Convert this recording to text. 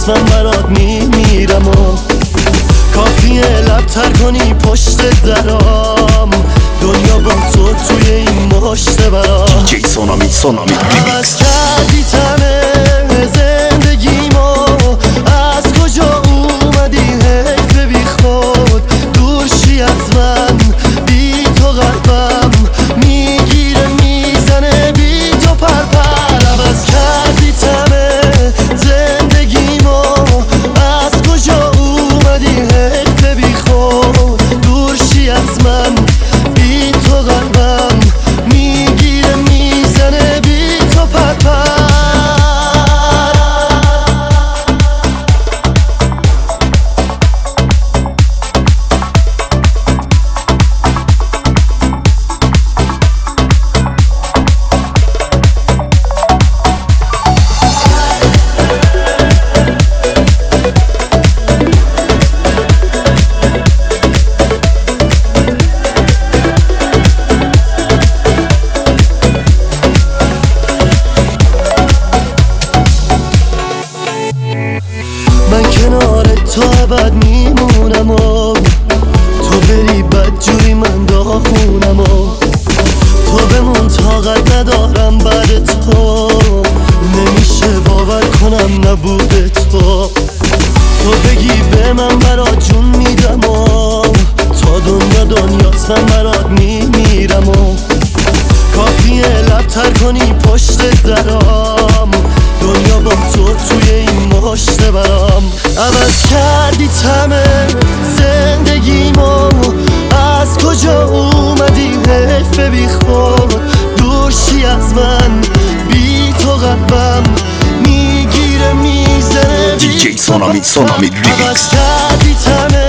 من برات میمیرم و کافیه لبتر کنی پشت درام دنیا با تو توی این مشت برام DJ سونامی عوض کردی تمه زندگیمو از کجا اومدی حیف بی خود دور شی از من بی تو قلبم میگیره میزنه بی تو پرپر عوض کردی تمه زندگیمو از کجا اومدی حیف بی خود دور شی از من بی تو قلبم میگیره میزنه بی تو پرپر من کنار تو ابد میمونم و تو بری بدجوری من داغونم و تو بمون طاقت ندارم بعد تو نمیشه باور کنم نبوده تو بگی به من برات جون میدم و تا دنیاست من برات میمیرم و کافیه لبتر کنی پشت درام دنیا با تو توی این مشت برام عوض کردی تمه زندگیمو از کجا اومدی حیف بی خود دور شی از من بی تو قلبم میگیره میزنه DJ سونامی عوض کردی تمه